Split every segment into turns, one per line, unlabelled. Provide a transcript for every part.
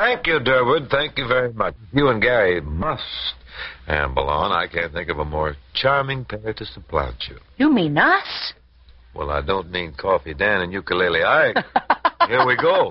Thank you, Durwood. Thank you very much. You and Gary must amble on. I can't think of a more charming pair to supplant you.
You mean us?
Well, I don't mean Coffee Dan and Ukulele Ike. Here we go.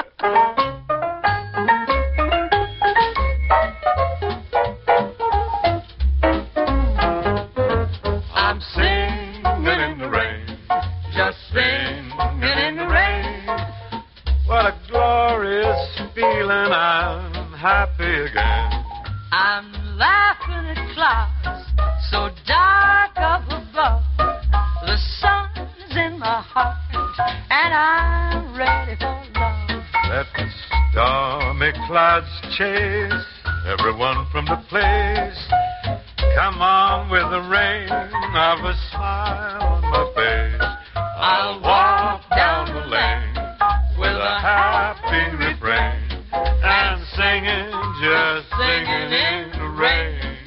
I'm singing in the rain, just singing in the rain.
What a glorious feeling. I'm happy again.
I'm laughing at clouds so dark up above. The sun's in my heart, and I'm ready for love.
Let the stormy clouds chase everyone from the place. Come on with the rain of a smile on my face.
I'll walk down the lane
with a happy refrain and singing, just singing in the rain.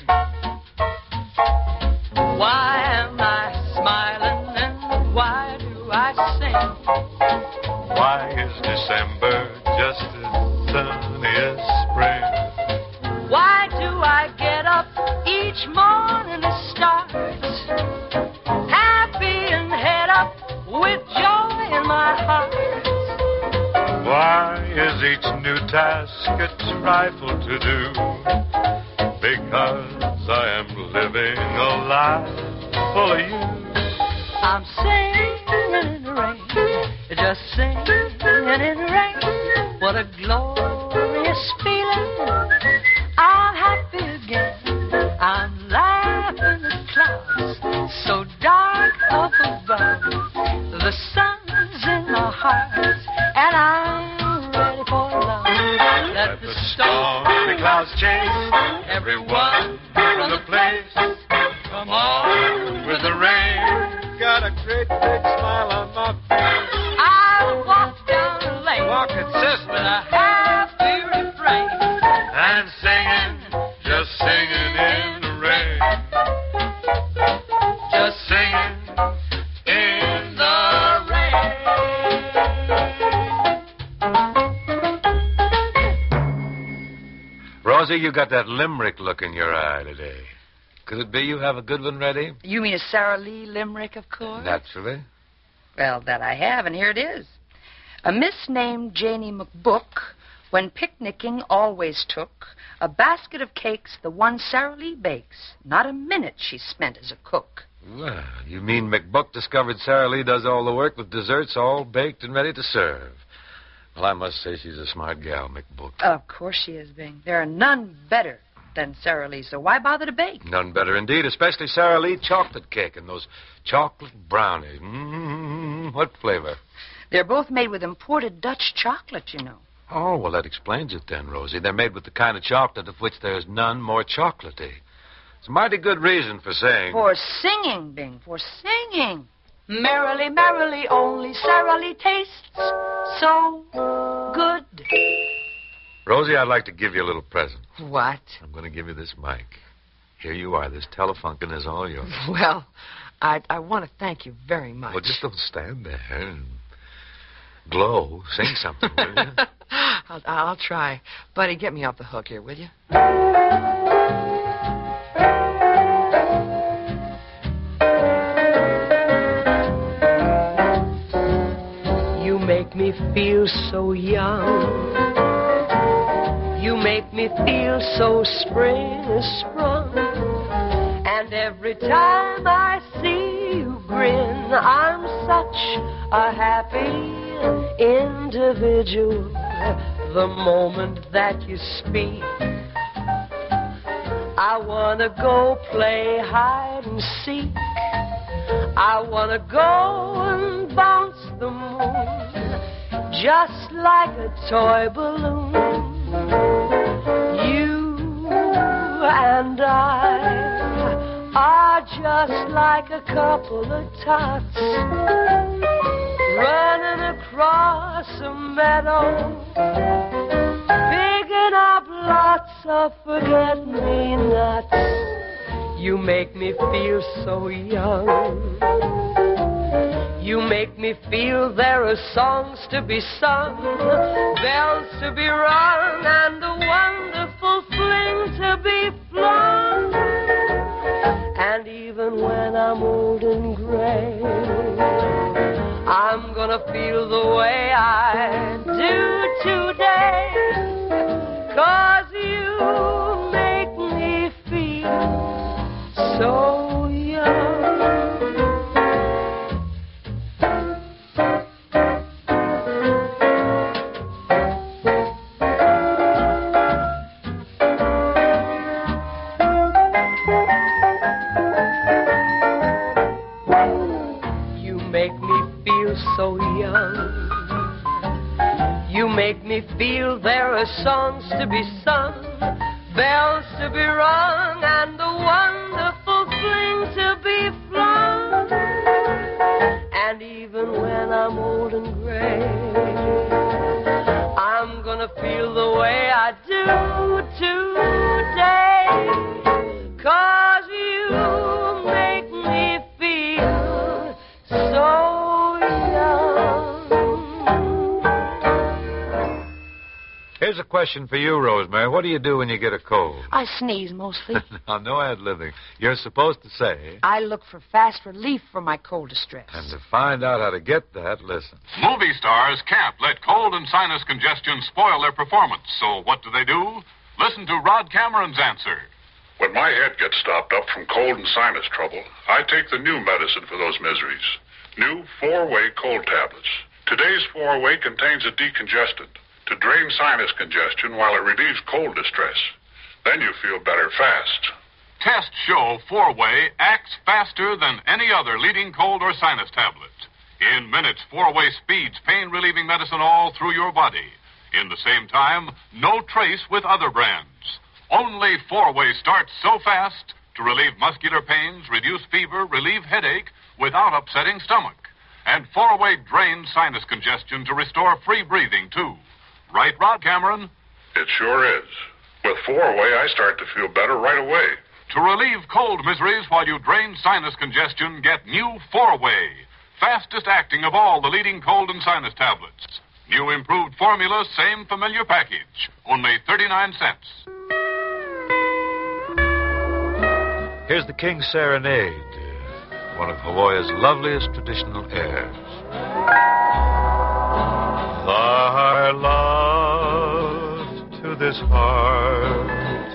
Why am I smiling and why do I sing?
Why is December just as sunny as spring?
Why do I get up each morning to start happy and head up with joy in my heart?
Why is each new task a trifle to do? Because I am living a life full of you.
I'm singing in the rain, just singing in the rain. What a glorious feeling. I'm happy again. I'm laughing at clouds so dark up above. The sun's in my heart, and I'm ready for love. Let the stormy clouds chase everyone from the place. Come on with the rain.
Got a great big smile on my face.
I'll walk down the lane.
Walk it, sis.
With a happy refrain.
And singing, just singing in the rain.
Just singing in the rain.
Rosie, you got that limerick look in your eye today. Could it be you have a good one ready?
You mean a Sarah Lee limerick, of course?
Naturally.
Well, that I have, and here it is. A miss named Janie McBook, when picnicking, always took a basket of cakes, the one Sarah Lee bakes. Not a minute she spent as a cook.
Well, you mean McBook discovered Sarah Lee does all the work with desserts all baked and ready to serve. Well, I must say she's a smart gal, McBook.
Of course she is, Bing. There are none better than Sarah Lee, so why bother to bake?
None better indeed, especially Sarah Lee chocolate cake and those chocolate brownies. What flavor?
They're both made with imported Dutch chocolate, you know.
Oh, well, that explains it then, Rosie. They're made with the kind of chocolate of which there's none more chocolatey. It's a mighty good reason for saying...
For singing, Bing, for singing. Merrily, merrily, only Sarah Lee tastes so good.
Rosie, I'd like to give you a little present.
What?
I'm going to give you this mic. Here you are. This Telefunken is all yours.
Well, I want to thank you very much.
Well, just don't stand there and glow. Sing something, will you?
I'll try. Buddy, get me off the hook here, will you? You make me feel so young. You make me feel so spring is sprung. And every time I see you grin, I'm such a happy individual. The moment that you speak, I want to go play hide and seek. I want to go and bounce the moon just like a toy balloon. You and I are just like a couple of tots running across a meadow, picking up lots of forget-me-nots. You make me feel so young. You make me feel there are songs to be sung, bells to be rung, and are songs to be sung, bells to be rung, and a wonderful fling to be flung. And even when I'm old and gray, I'm gonna feel the way I do today. 'Cause you make me feel so young.
Here's a question for you, Rosemary. What do you do when you get a cold?
I sneeze mostly.
Now, no ad-libbing. You're supposed to say...
I look for fast relief for my cold distress.
And to find out how to get that, listen.
Movie stars can't let cold and sinus congestion spoil their performance. So what do? Listen to Rod Cameron's answer.
When my head gets stopped up from cold and sinus trouble, I take the new medicine for those miseries. New 4-Way cold tablets. Today's 4-Way contains a decongestant to drain sinus congestion while it relieves cold distress. Then you feel better fast.
Tests show 4-Way acts faster than any other leading cold or sinus tablet. In minutes, 4-Way speeds pain-relieving medicine all through your body. In the same time, no trace with other brands. Only 4-Way starts so fast to relieve muscular pains, reduce fever, relieve headache without upsetting stomach. And 4-Way drains sinus congestion to restore free breathing, too. Right, Rod Cameron?
It sure is. With 4-Way, I start to feel better right away.
To relieve cold miseries while you drain sinus congestion, get new 4-Way. Fastest acting of all the leading cold and sinus tablets. New improved formula, same familiar package. Only 39 cents.
Here's the King's Serenade, one of Hawaii's loveliest traditional airs.
Thy love to this heart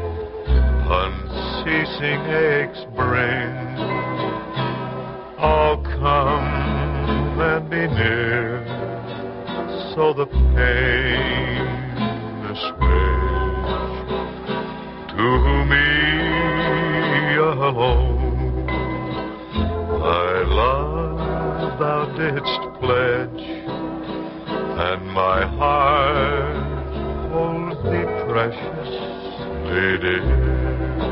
unceasing aches bring. Oh, come and be near, so the pain assuage. To me alone thy love thou didst pledge, and my heart holds thee precious, dear.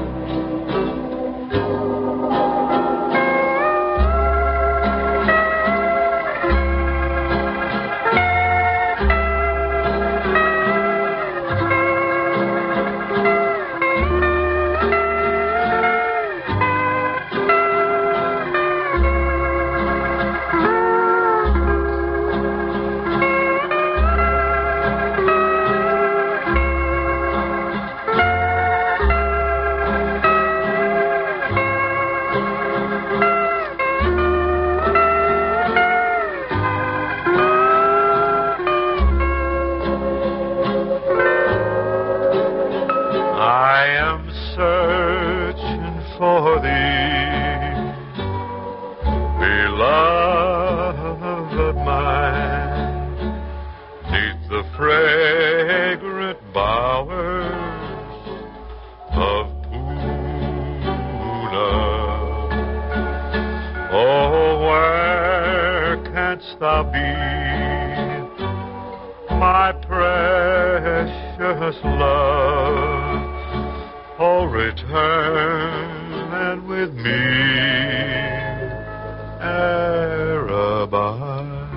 Thou be my precious love? Oh, return and with me ere abide.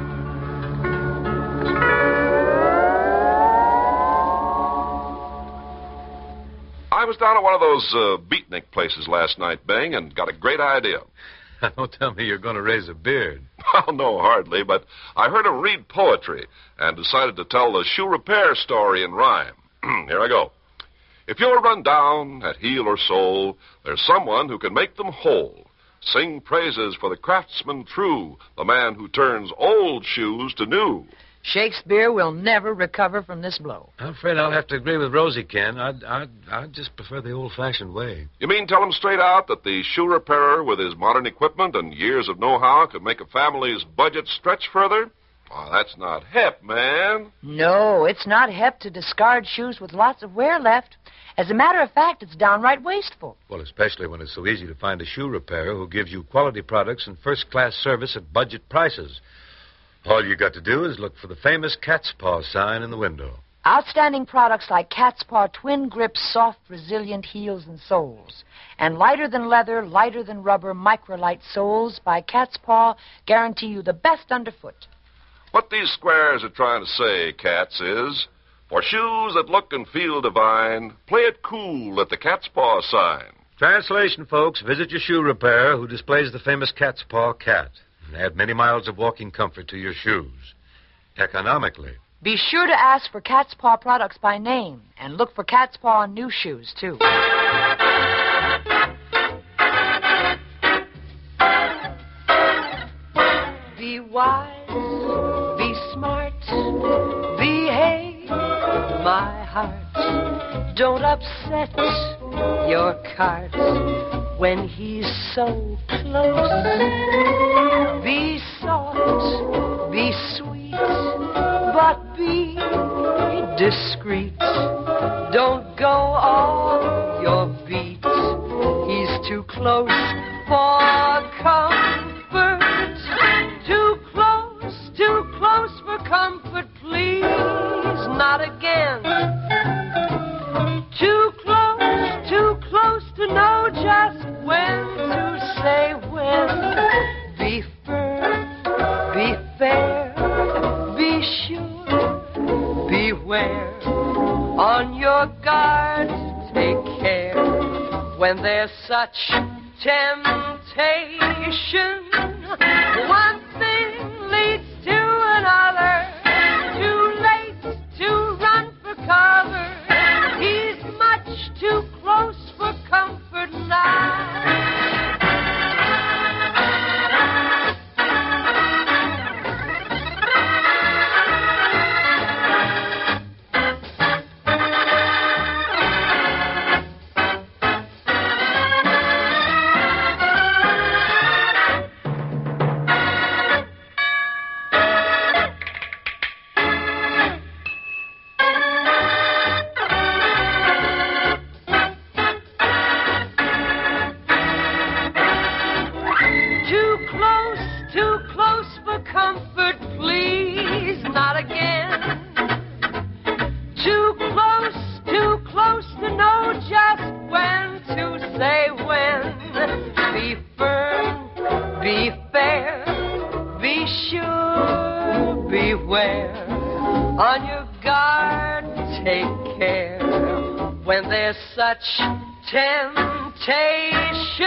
I was down at one of those beatnik places last night, Bing, and got a great idea.
Don't tell me you're going to raise a beard.
Well, no, hardly, but I heard him read poetry and decided to tell the shoe repair story in rhyme. Here I go. If you're run down at heel or sole, there's someone who can make them whole. Sing praises for the craftsman true, the man who turns old shoes to new.
Shakespeare will never recover from this blow.
I'm afraid I'll have to agree with Rosie, Ken. I'd just prefer the old-fashioned way.
You mean tell him straight out that the shoe repairer with his modern equipment and years of know-how could make a family's budget stretch further? Oh, that's not hip, man.
No, it's not hip to discard shoes with lots of wear left. As a matter of fact, it's downright wasteful.
Well, especially when it's so easy to find a shoe repairer who gives you quality products and first-class service at budget prices. All you got to do is look for the famous cat's paw sign in the window.
Outstanding products like Cat's Paw Twin Grip soft, resilient heels and soles. And lighter than leather, lighter than rubber, microlight soles by Cat's Paw guarantee you the best underfoot.
What these squares are trying to say, Cats, is for shoes that look and feel divine, play it cool at the Cat's Paw sign.
Translation, folks, visit your shoe repairer who displays the famous Cat's Paw cat. And add many miles of walking comfort to your shoes. Economically.
Be sure to ask for Cat's Paw products by name, and look for Cat's Paw on new shoes, too.
Be wise, be smart, behave, my heart. Don't upset your cart when he's so close. Be soft, be sweet, but be discreet. Don't go off your beat. He's too close for comfort. Too close for comfort, please. Not again. Too close to know just when to say when. Be firm, be fair, be sure, beware. On your guard, take care when there's such temptation. One thing leads to another. Too late to run for cover. He's much too close for comfort now. Too close for comfort, please, not again. Too close to know just when to say when. Be firm, be fair, be sure, beware. On your guard, take care when there's such temptation.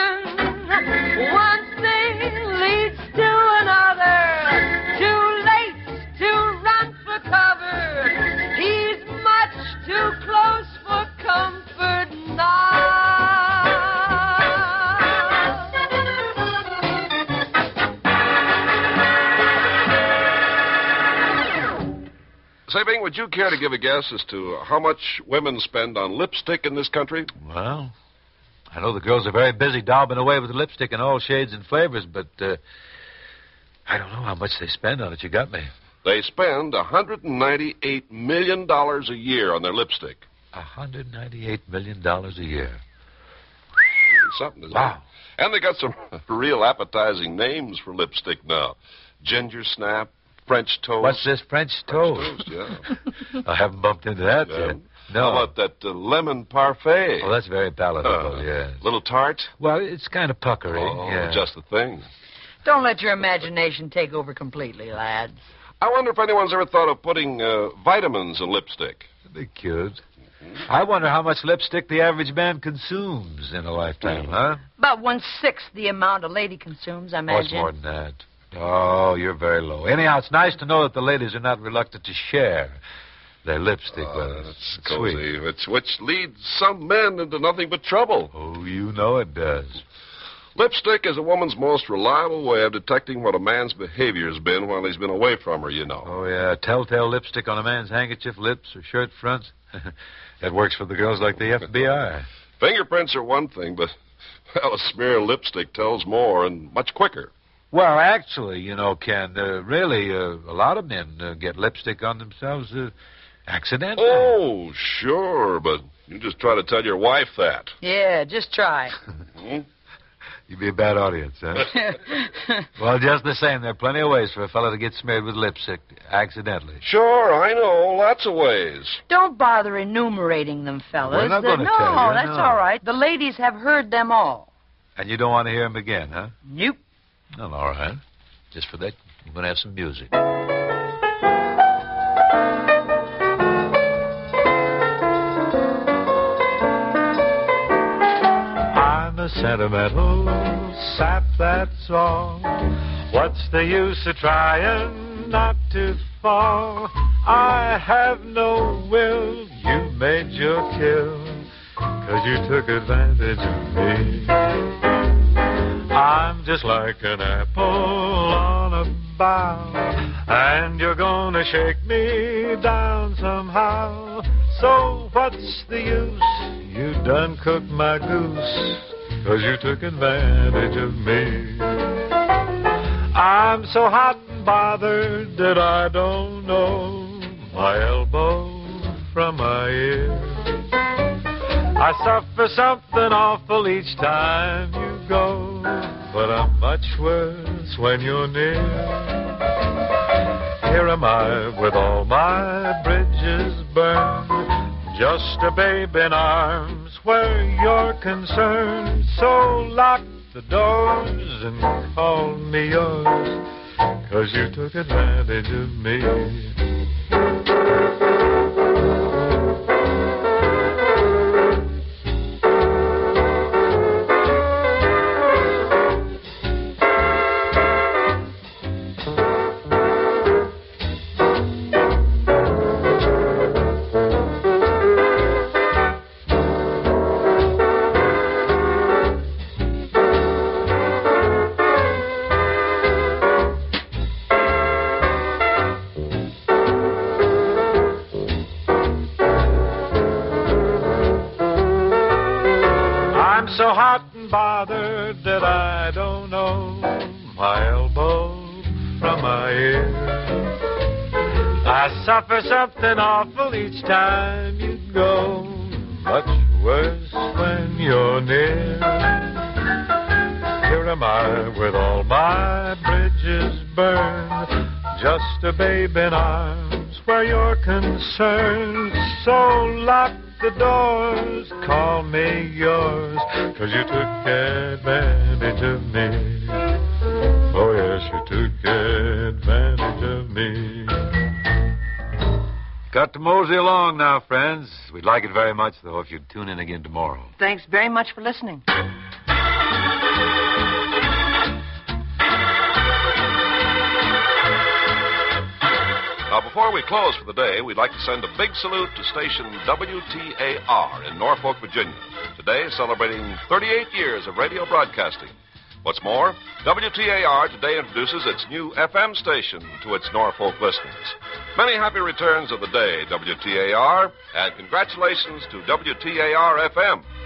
One thing leads to another. Too late to run for cover. He's much too close for comfort now.
Say, Bing, would you care to give a guess as to how much women spend on lipstick in this country?
Well, I know the girls are very busy daubing away with the lipstick in all shades and flavors, but I don't know how much they spend on it. You got me.
They spend $198 million a year on their lipstick.
$198 million a year.
Something, isn't
Wow.
it? And they got some real appetizing names for lipstick now. Ginger Snap, French Toast.
What's this, French toast?
Yeah.
I haven't bumped into that yet. No.
How about that lemon parfait?
Oh, that's very palatable, yes.
Little tart?
Well, it's kind of puckery.
Oh,
yeah.
just the thing.
Don't let your imagination take over completely, lads.
I wonder if anyone's ever thought of putting vitamins in lipstick.
They could. I wonder how much lipstick the average man consumes in a lifetime, huh?
About 1/6 the amount a lady consumes, I
Oh,
imagine.
it's more than that. Oh, you're very low. Anyhow, it's nice to know that the ladies are not reluctant to share their lipstick with us.
That's
It's
cozy.
sweet.
Which leads some men into nothing but trouble.
Oh, you know it does.
Lipstick is a woman's most reliable way of detecting what a man's behavior has been while he's been away from her, you know.
Oh, yeah, telltale lipstick on a man's handkerchief, lips, or shirt fronts. That works for the girls like the FBI.
Fingerprints are one thing, but, well, a smear of lipstick tells more and much quicker.
Well, actually, you know, Ken, really, a lot of men get lipstick on themselves accidentally.
Oh, sure, but you just try to tell your wife that.
Yeah, just try.
Hmm?
You'd be a bad audience, huh? Well, just the same, there are plenty of ways for a fellow to get smeared with lipstick accidentally.
Sure, I know. Lots of ways.
Don't bother enumerating them, fellas.
We're not gonna
no,
tell you,
that's
no.
all right. The ladies have heard them all.
And you don't want to hear him again, huh?
Nope.
Well, all right. Just for that, I'm going to have some music.
I'm a sentimental sap, that's all. What's the use of trying not to fall? I have no will, you made your kill, 'cause you took advantage of me. I'm just like an apple on a bough, and you're gonna shake me down somehow. So what's the use? You done cooked my goose, 'cause you took advantage of me. I'm so hot and bothered that I don't know my elbow from my ear. I suffer something awful each time you go, but I'm much worse when you're near. Here am I with all my bridges burned, just a babe in arms where you're concerned. So lock the doors and call me yours, 'cause you took advantage of me. So hot and bothered that I don't know my elbow from my ear. I suffer something awful each time you go, much worse when you're near. Here am I with all my bridges burned, just a babe in arms where you're concerned. So lock the doors, call me yours, 'cause you took advantage of me. Oh, yes, you took advantage of me.
Got to mosey along now, friends. We'd like it very much, though, if you'd tune in again tomorrow.
Thanks very much for listening.
Now, before we close for the day, we'd like to send a big salute to station WTAR in Norfolk, Virginia, today celebrating 38 years of radio broadcasting. What's more, WTAR today introduces its new FM station to its Norfolk listeners. Many happy returns of the day, WTAR, and congratulations to WTAR FM.